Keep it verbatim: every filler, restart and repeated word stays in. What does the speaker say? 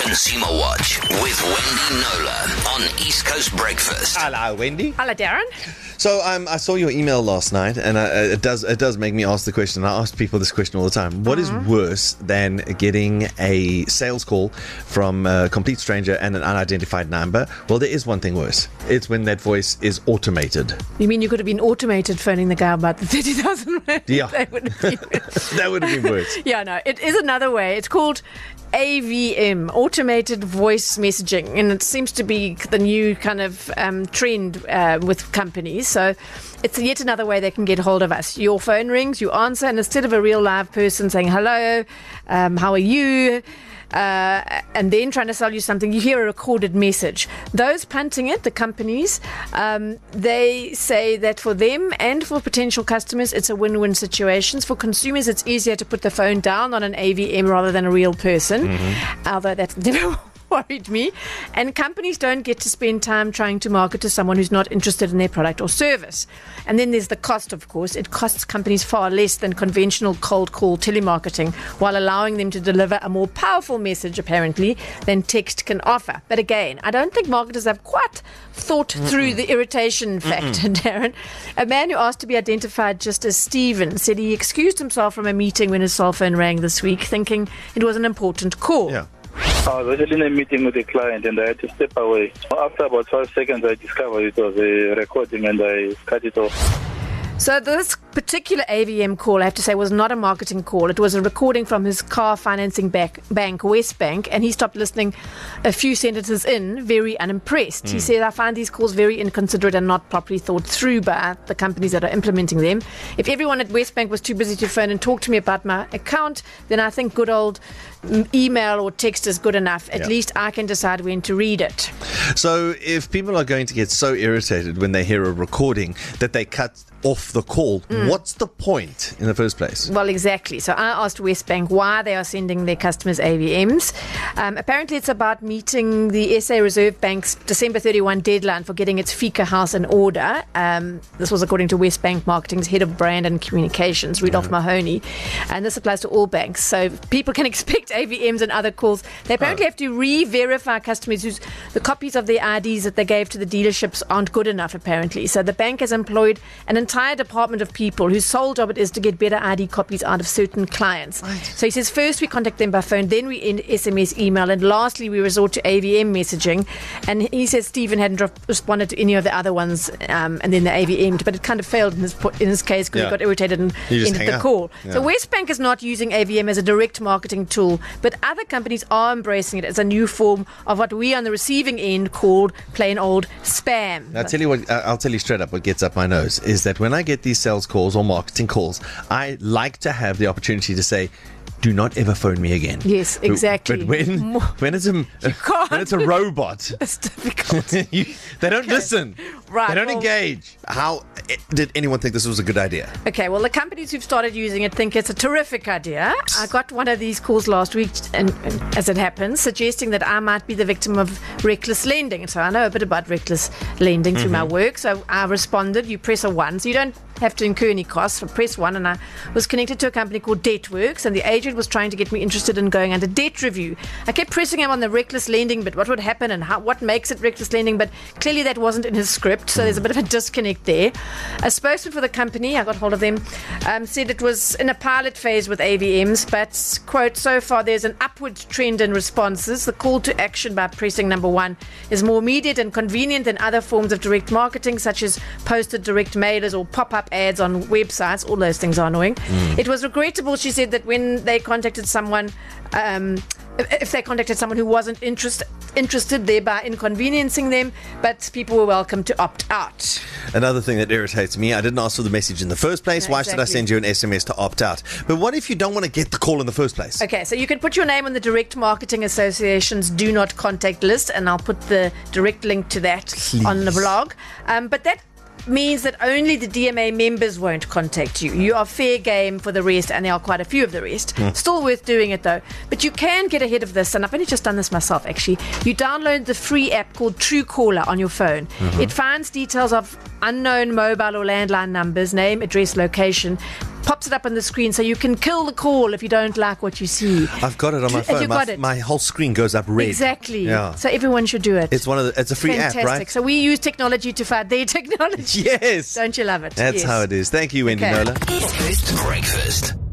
Consumer Watch with Wendy Knowler on East Coast Breakfast. Hello, Wendy. Hello, Darren. So um, I saw your email last night, and uh, it does it does make me ask the question. I ask people this question all the time. What mm-hmm. is worse than getting a sales call from a complete stranger and an unidentified number? Well, there is one thing worse. It's when that voice is automated. You mean you could have been automated phoning the guy about the thirty thousand? Yeah. That would have been, that would have been worse. Yeah, no, it is another way. It's called A V M, automated voice messaging, and it seems to be the new kind of um, trend uh, with companies. So it's yet another way they can get hold of us. Your phone rings, you answer, and instead of a real live person saying hello, um, how are you, uh, and then trying to sell you something, you hear a recorded message. Those punting it, the companies, um, they say that for them and for potential customers, it's a win-win situation. For consumers, it's easier to put the phone down on an A V M rather than a real person, mm-hmm. although that's never worried me. And companies don't get to spend time trying to market to someone who's not interested in their product or service. And then there's the cost, of course. It costs companies far less than conventional cold call telemarketing, while allowing them to deliver a more powerful message, apparently, than text can offer. But again, I don't think marketers have quite thought Mm-mm. through the irritation factor, Mm-mm. Darren. A man who asked to be identified just as Stephen said he excused himself from a meeting when his cell phone rang this week, thinking it was an important call. Yeah. I was actually in a meeting with a client and I had to step away. After about five seconds, I discovered it was a recording and I cut it off. So this particular A V M call, I have to say, was not a marketing call. It was a recording from his car financing bank, bank Westbank, and he stopped listening a few sentences in, very unimpressed. Mm. He said, I find these calls very inconsiderate and not properly thought through by the companies that are implementing them. If everyone at Westbank was too busy to phone and talk to me about my account, then I think good old email or text is good enough. At yeah. least I can decide when to read it. So if people are going to get so irritated when they hear a recording that they cut off the call, mm. what's the point in the first place? Well, exactly. So I asked Westbank why they are sending their customers A V Ms. Um, apparently it's about meeting the S A Reserve Bank's December thirty-first deadline for getting its FICA house in order. Um, this was according to Westbank Marketing's head of brand and communications, Rudolph mm. Mahoney. And this applies to all banks. So people can expect A V Ms and other calls. They apparently oh. have to re-verify customers whose the copies of their I Ds that they gave to the dealerships aren't good enough, apparently. So the bank has employed an entire department of people whose sole job it is to get better I D copies out of certain clients. Right. So he says first we contact them by phone, then we in S M S, email, and lastly we resort to A V M messaging. And he says Stephen hadn't re- responded to any of the other ones, um, and then the A V M'd, but it kind of failed in his in his case because yeah. he got irritated and ended the up. call. Yeah. So Westbank is not using A V M as a direct marketing tool, but other companies are embracing it as a new form of what we on the receiving end called plain old spam. I'll tell you what, I'll tell you straight up what gets up my nose is that when I get these sales calls or marketing calls, I like to have the opportunity to say, do not ever phone me again. Yes, exactly. But when when it's a when it's a robot, it's difficult. you, they don't okay. listen. Right. They don't well, engage. How did anyone think this was a good idea? Okay, well, the companies who've started using it think it's a terrific idea. I got one of these calls last week, and, and as it happens, suggesting that I might be the victim of reckless lending. So I know a bit about reckless lending through mm-hmm. my work. So I responded, you press a one. So you don't have to incur any costs. So press one, and I was connected to a company called DebtWorks, and the agent was trying to get me interested in going under debt review. I kept pressing him on the reckless lending, but what would happen and how, what makes it reckless lending, but clearly that wasn't in his script, so there's a bit of a disconnect there. A spokesman for the company, I got hold of them, um, said it was in a pilot phase with A V Ms, but, quote, so far there's an upward trend in responses. The call to action by pressing number one is more immediate and convenient than other forms of direct marketing, such as posted direct mailers or pop-up ads on websites. All those things are annoying. Mm. It was regrettable, she said, that when they contacted someone, um, if they contacted someone who wasn't interest, interested, thereby inconveniencing them, but people were welcome to opt out. Another thing that irritates me, I didn't ask for the message in the first place. No, Why exactly. should I send you an S M S to opt out? But what if you don't want to get the call in the first place? Okay, so you can put your name on the Direct Marketing Association's Do Not Contact list, and I'll put the direct link to that Please. on the blog. Um, but that means that only the D M A members won't contact you. You are fair game for the rest, and there are quite a few of the rest. Mm. Still worth doing it though. But you can get ahead of this, and I've only just done this myself actually. You download the free app called Truecaller on your phone. Mm-hmm. It finds details of unknown mobile or landline numbers, name, address, location, pops it up on the screen so you can kill the call if you don't like what you see. I've got it on my phone. You my, got it. my whole screen goes up red. Exactly. Yeah. So everyone should do it. It's one of the, it's a free Fantastic. app, right? So we use technology to fight their technology. Yes. Don't you love it? That's Yes. how it is. Thank you, Wendy Okay. Knowler. East Coast Breakfast.